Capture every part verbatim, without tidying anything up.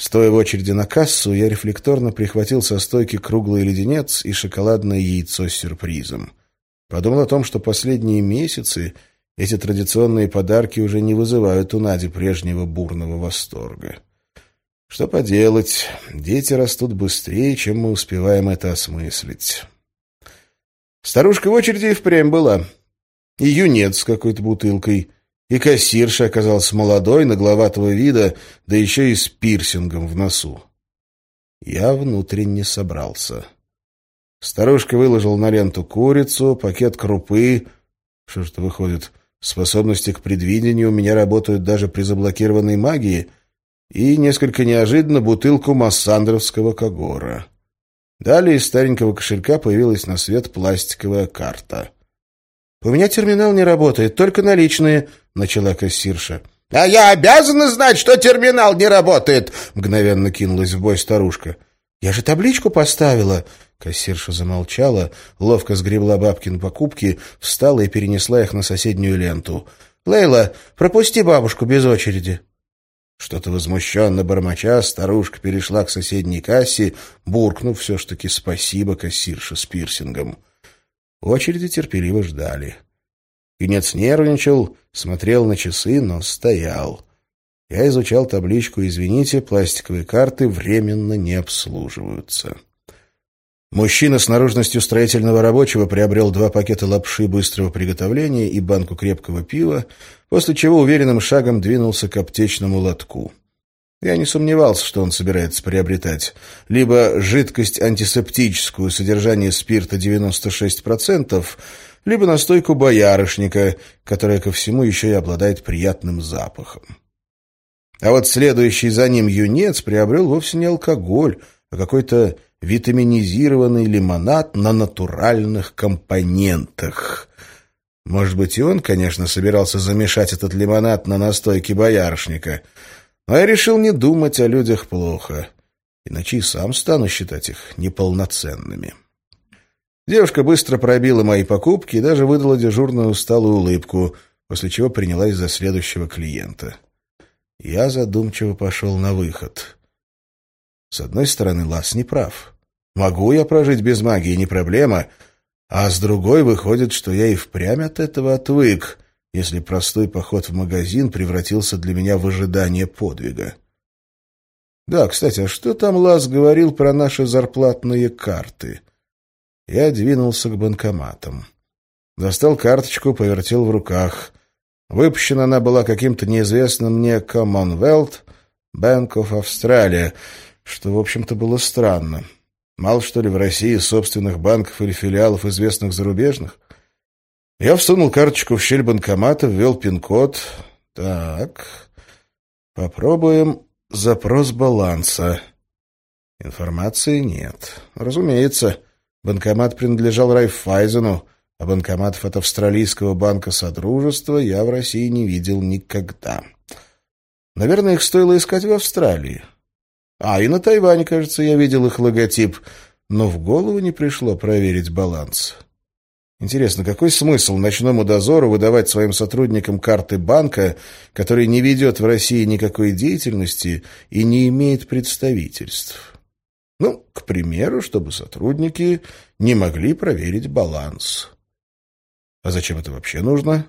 Стоя в очереди на кассу, я рефлекторно прихватил со стойки круглый леденец и шоколадное яйцо с сюрпризом. Подумал о том, что последние месяцы эти традиционные подарки уже не вызывают у Нади прежнего бурного восторга. Что поделать, дети растут быстрее, чем мы успеваем это осмыслить. Старушка в очереди и впрямь была. И юнец с какой-то бутылкой, и кассирша оказалась молодой, нагловатого вида, да еще и с пирсингом в носу. Я внутренне собрался. Старушка выложила на ленту курицу, пакет крупы. Что ж это выходит, способности к предвидению у меня работают даже при заблокированной магии, и, несколько неожиданно, бутылку массандровского когора. Далее из старенького кошелька появилась на свет пластиковая карта. «У меня терминал не работает, только наличные», — начала кассирша. «А я обязана знать, что терминал не работает!» — мгновенно кинулась в бой старушка. «Я же табличку поставила!» Кассирша замолчала, ловко сгребла бабкин покупки, встала и перенесла их на соседнюю ленту. «Лейла, пропусти бабушку без очереди!» Что-то возмущенно бормоча, старушка перешла к соседней кассе, буркнув все ж таки «спасибо, кассирша с пирсингом». Очереди терпеливо ждали. Юнец нервничал, смотрел на часы, но стоял. Я изучал табличку «Извините, пластиковые карты временно не обслуживаются». Мужчина с наружностью строительного рабочего приобрел два пакета лапши быстрого приготовления и банку крепкого пива, после чего уверенным шагом двинулся к аптечному лотку. Я не сомневался, что он собирается приобретать либо жидкость антисептическую, содержание спирта девяносто шесть процентов, либо настойку боярышника, которая ко всему еще и обладает приятным запахом. А вот следующий за ним юнец приобрел вовсе не алкоголь, а какой-то витаминизированный лимонад на натуральных компонентах. Может быть, и он, конечно, собирался замешать этот лимонад на настойке боярышника, но я решил не думать о людях плохо, иначе и сам стану считать их неполноценными. Девушка быстро пробила мои покупки и даже выдала дежурную усталую улыбку, после чего принялась за следующего клиента. Я задумчиво пошел на выход. С одной стороны, Лас не прав. Могу я прожить без магии, не проблема, а с другой выходит, что я и впрямь от этого отвык, если простой поход в магазин превратился для меня в ожидание подвига. Да, кстати, а что там Лас говорил про наши зарплатные карты? Я двинулся к банкоматам. Достал карточку, повертел в руках. Выпущена она была каким-то неизвестным мне Commonwealth Bank of Australia, что, в общем-то, было странно. Мало, что ли, в России собственных банков или филиалов, известных зарубежных? Я всунул карточку в щель банкомата, ввел пин-код. Так, попробуем запрос баланса. Информации нет. Разумеется, банкомат принадлежал Райффайзену, а банкоматов от Австралийского банка Содружества я в России не видел никогда. Наверное, их стоило искать в Австралии. А, и на Тайване, кажется, я видел их логотип, но в голову не пришло проверить баланс. Интересно, какой смысл ночному дозору выдавать своим сотрудникам карты банка, который не ведет в России никакой деятельности и не имеет представительств? Ну, к примеру, чтобы сотрудники не могли проверить баланс. А зачем это вообще нужно?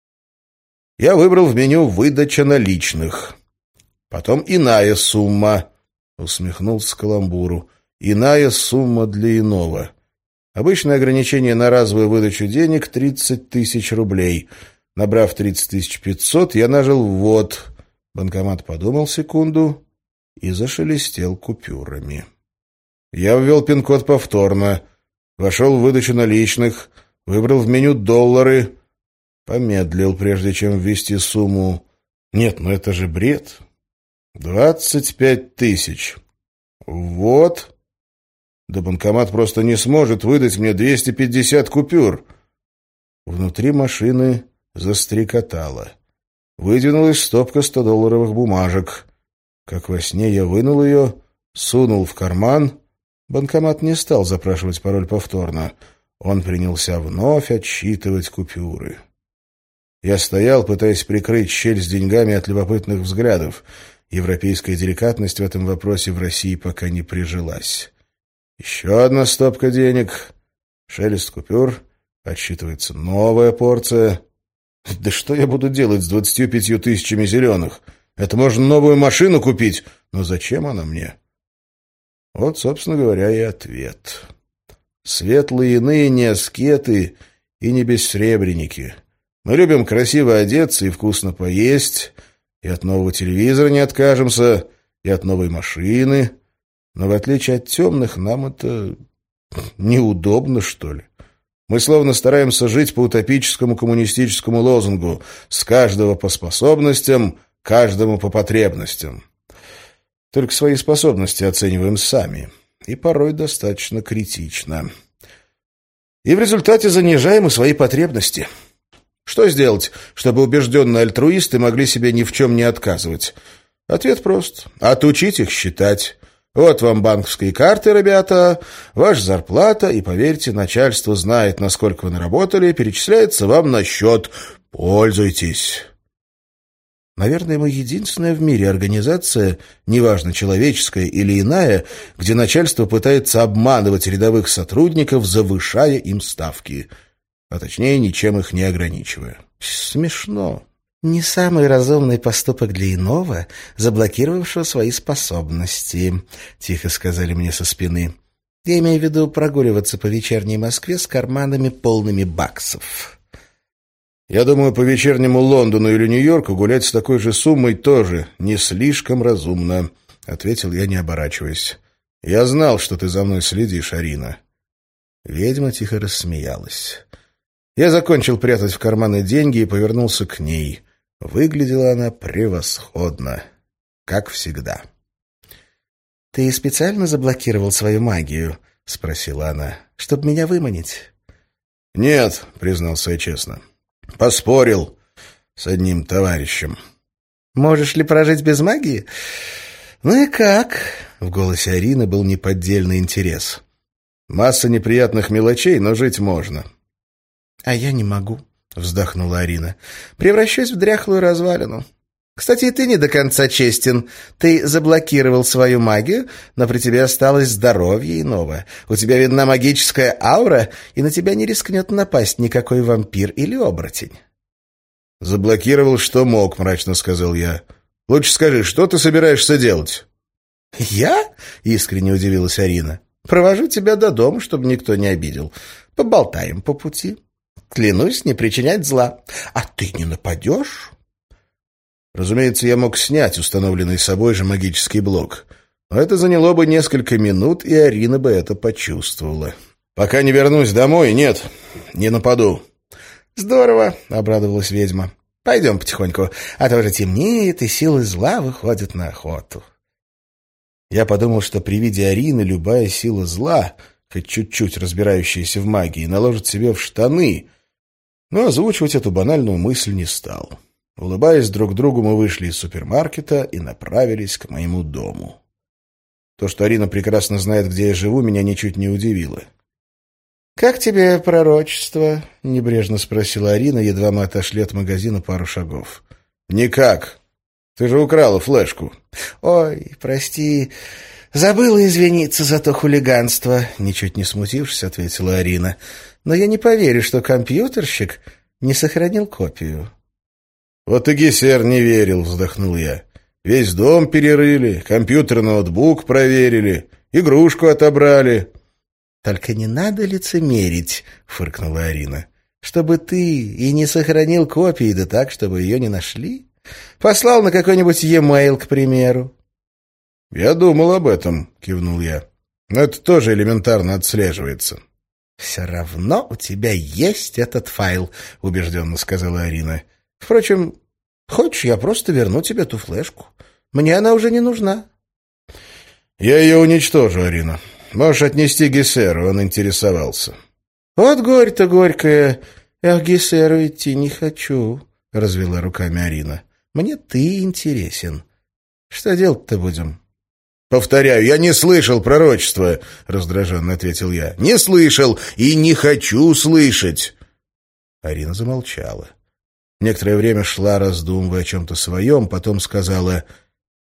Я выбрал в меню «Выдача наличных». Потом «Иная сумма». Усмехнулся каламбуру. «Иная сумма для иного». Обычное ограничение на разовую выдачу денег — тридцать тысяч рублей. Набрав тридцать тысяч пятьсот, я нажал «Ввод». Банкомат подумал секунду и зашелестел купюрами. Я ввел пин-код повторно. Вошел в выдачу наличных, выбрал в меню «Доллары». Помедлил, прежде чем ввести сумму. Нет, ну это же бред. Двадцать пять тысяч. Вот. Да банкомат просто не сможет выдать мне двести пятьдесят купюр. Внутри машины застрекотало. Выдвинулась стопка стодолларовых бумажек. Как во сне я вынул ее, сунул в карман. Банкомат не стал запрашивать пароль повторно. Он принялся вновь отсчитывать купюры. Я стоял, пытаясь прикрыть щель с деньгами от любопытных взглядов. Европейская деликатность в этом вопросе в России пока не прижилась. Еще одна стопка денег, шелест купюр, отсчитывается новая порция. Да что я буду делать с двадцатью пятью тысячами зеленых? Это можно новую машину купить, но зачем она мне? Вот, собственно говоря, и ответ. Светлые иные не аскеты и не бессребреники. Мы любим красиво одеться и вкусно поесть, и от нового телевизора не откажемся, и от новой машины. Но в отличие от темных, нам это неудобно, что ли. Мы словно стараемся жить по утопическому коммунистическому лозунгу «с каждого по способностям, каждому по потребностям». Только свои способности оцениваем сами, и порой достаточно критично. И в результате занижаем и свои потребности. Что сделать, чтобы убежденные альтруисты могли себе ни в чем не отказывать? Ответ прост. Отучить их считать. Вот вам банковские карты, ребята, ваша зарплата, и, поверьте, начальство знает, насколько вы наработали, перечисляется вам на счет. Пользуйтесь. Наверное, мы единственная в мире организация, неважно, человеческая или иная, где начальство пытается обманывать рядовых сотрудников, завышая им ставки. А точнее, ничем их не ограничивая. Смешно. Не самый разумный поступок для иного, заблокировавшего свои способности, тихо сказали мне со спины. Я имею в виду прогуливаться по вечерней Москве с карманами полными баксов. Я думаю, по вечернему Лондону или Нью-Йорку гулять с такой же суммой тоже не слишком разумно, ответил я, не оборачиваясь. Я знал, что ты за мной следишь, Арина. Ведьма тихо рассмеялась. Я закончил прятать в карманы деньги и повернулся к ней. Выглядела она превосходно, как всегда. — Ты специально заблокировал свою магию? — спросила она. — Чтоб меня выманить? — Нет, — признался я честно. — Поспорил с одним товарищем. — Можешь ли прожить без магии? — Ну и как? — в голосе Арины был неподдельный интерес. — Масса неприятных мелочей, но жить можно. — А я не могу, — вздохнула Арина. — Превращусь в дряхлую развалину. Кстати, и ты не до конца честен. Ты заблокировал свою магию, но при тебе осталось здоровье иного. У тебя видна магическая аура, и на тебя не рискнет напасть никакой вампир или оборотень. — Заблокировал, что мог, — мрачно сказал я. — Лучше скажи, что ты собираешься делать? — Я? — искренне удивилась Арина. — Провожу тебя до дома, чтобы никто не обидел. Поболтаем по пути. Клянусь не причинять зла. А ты не нападешь? Разумеется, я мог снять установленный собой же магический блок, но это заняло бы несколько минут, и Арина бы это почувствовала. Пока не вернусь домой, нет, не нападу. — Здорово, — обрадовалась ведьма. — Пойдем потихоньку, а то уже темнеет, и силы зла выходят на охоту. Я подумал, что при виде Арины любая сила зла, хоть чуть-чуть разбирающаяся в магии, наложит себе в штаны, но озвучивать эту банальную мысль не стал. Улыбаясь друг другу, мы вышли из супермаркета и направились к моему дому. То, что Арина прекрасно знает, где я живу, меня ничуть не удивило. — Как тебе пророчество? — небрежно спросила Арина, едва мы отошли от магазина пару шагов. — Никак. Ты же украла флешку. — Ой, прости, забыла извиниться за то хулиганство, — ничуть не смутившись, ответила Арина. — Но я не поверю, что компьютерщик не сохранил копию. — Вот и Гессер не верил, — вздохнул я. — Весь дом перерыли, компьютер и ноутбук проверили, игрушку отобрали. — Только не надо лицемерить, — фыркнула Арина. — Чтобы ты и не сохранил копии, да так, чтобы ее не нашли? Послал на какой-нибудь e-mail, к примеру. — Я думал об этом, — кивнул я. — Но это тоже элементарно отслеживается. — Все равно у тебя есть этот файл, — убежденно сказала Арина. — Впрочем, хочешь, я просто верну тебе ту флешку? Мне она уже не нужна. — Я ее уничтожу, Арина. Можешь отнести Гессеру, он интересовался. — Вот горь-то горькая. Я к Гессеру идти не хочу, — развела руками Арина. — Мне ты интересен. Что делать-то будем? — Повторяю, я не слышал пророчества, — раздраженно ответил я. — Не слышал и не хочу слышать. Арина замолчала. Некоторое время шла, раздумывая о чем-то своем, потом сказала: —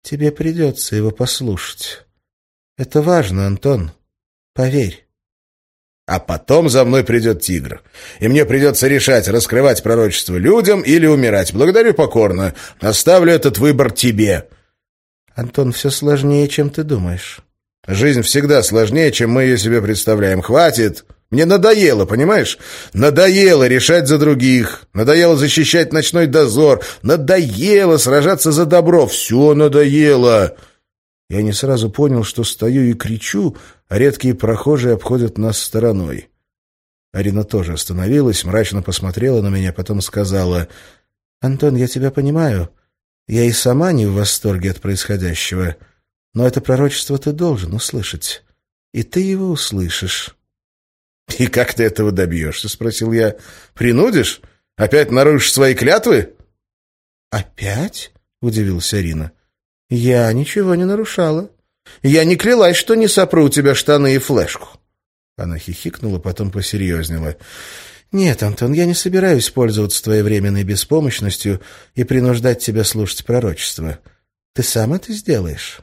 Тебе придется его послушать. Это важно, Антон. Поверь. А потом за мной придет тигр. И мне придется решать, раскрывать пророчество людям или умирать. Благодарю покорно. Оставлю этот выбор тебе. Антон, все сложнее, чем ты думаешь. Жизнь всегда сложнее, чем мы ее себе представляем. Хватит. Мне надоело, понимаешь? Надоело решать за других. Надоело защищать ночной дозор. Надоело сражаться за добро. Все надоело. Я не сразу понял, что стою и кричу, а редкие прохожие обходят нас стороной. Арина тоже остановилась, мрачно посмотрела на меня, потом сказала: «Антон, я тебя понимаю. Я и сама не в восторге от происходящего. Но это пророчество ты должен услышать. И ты его услышишь». «И как ты этого добьешься?» — спросил я. «Принудишь? Опять нарушишь свои клятвы?» «Опять?» — удивилась Арина. «Я ничего не нарушала. Я не клялась, что не сопру у тебя штаны и флешку». Она хихикнула, потом посерьезнела. «Нет, Антон, я не собираюсь пользоваться твоей временной беспомощностью и принуждать тебя слушать пророчество. Ты сам это сделаешь».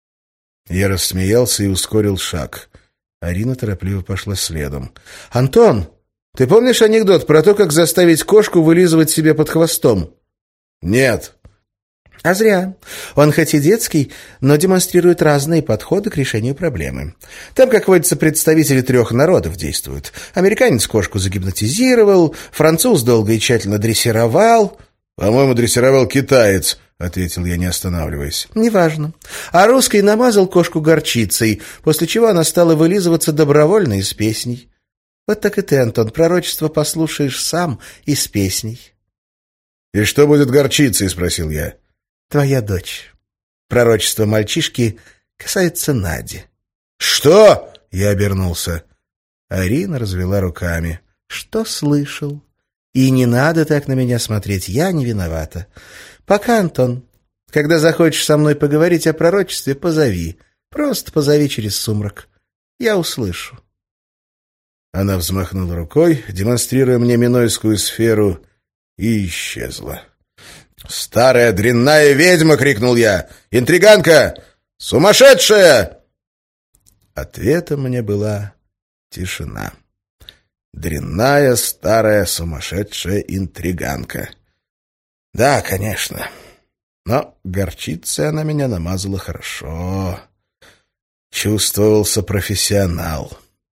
Я рассмеялся и ускорил шаг. Арина торопливо пошла следом. «Антон, ты помнишь анекдот про то, как заставить кошку вылизывать себе под хвостом?» «Нет». А зря. Он хоть и детский, но демонстрирует разные подходы к решению проблемы. Там, как водится, представители трех народов действуют. Американец кошку загипнотизировал, француз долго и тщательно дрессировал. «По-моему, дрессировал китаец», — ответил я, не останавливаясь. «Неважно. А русский намазал кошку горчицей, после чего она стала вылизываться добровольно и с песней. Вот так и ты, Антон, пророчество послушаешь сам и с песней». «И что будет горчицей?» — спросил я. «Твоя дочь. Пророчество мальчишки касается Нади». «Что?» — я обернулся. Арина развела руками. «Что слышал? И не надо так на меня смотреть, я не виновата. Пока, Антон. Когда захочешь со мной поговорить о пророчестве, позови. Просто позови через сумрак. Я услышу». Она взмахнула рукой, демонстрируя мне минойскую сферу, и исчезла. «Старая дрянная ведьма!» — крикнул я. «Интриганка! Сумасшедшая!» Ответом мне была тишина. Дрянная, старая, сумасшедшая интриганка. Да, конечно. Но горчицей она меня намазала хорошо. Чувствовался профессионал.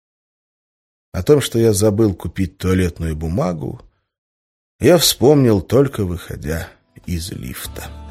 О том, что я забыл купить туалетную бумагу, я вспомнил только выходя из лифта.